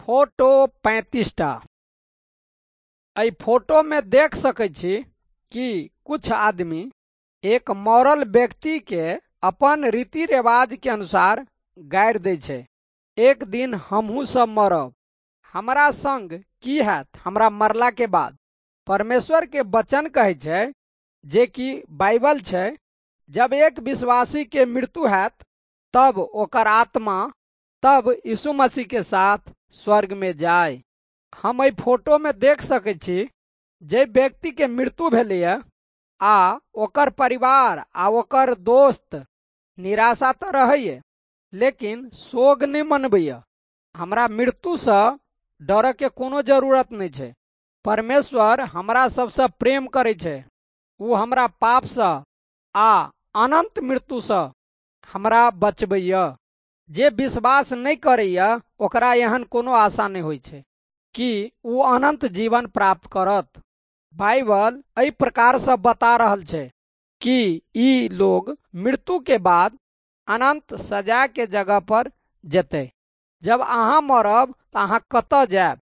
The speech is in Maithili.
फोटो 35टा। एहि फोटो में देख सकै छी कि कुछ आदमी एक मरल व्यक्ति के अपन रीति रिवाज के अनुसार गाड़ि दै छै। एक दिन हमहू सब मरब, हमरा संग की हैत हमरा मरला के बाद। परमेश्वर के वचन कहै छै, जे कि बाइबल छै, जब एक विश्वासी के मृत्यु हैत तब ओकर आत्मा तब यीशु मसीह के साथ स्वर्ग में जाय। हम एहि फोटो में देख सकै छी जे व्यक्ति के मृत्यु भेलैया आ ओकर परिवार आ ओकर दोस्त निराशा तो रहैए, लेकिन शोक नहीं मनबैया। हमरा मृत्यु से डर के कोनो जरूरत नहीं छै। परमेश्वर हमरा सबसे प्रेम करे छै। वो हमरा पाप से आ अनंत मृत्यु से हमरा बचबैया। जे विश्वास नहीं करैया ओकरा एहन कोनो आशा नहीं होइ छै कि वो अनंत जीवन प्राप्त करत। बाइबल एहि प्रकार से बता रहल छै कि ई लोग मृत्यु के बाद अनंत सजा के जगह पर जेतै। जब अहाँ मरब तो अहाँ कतऽ जायब?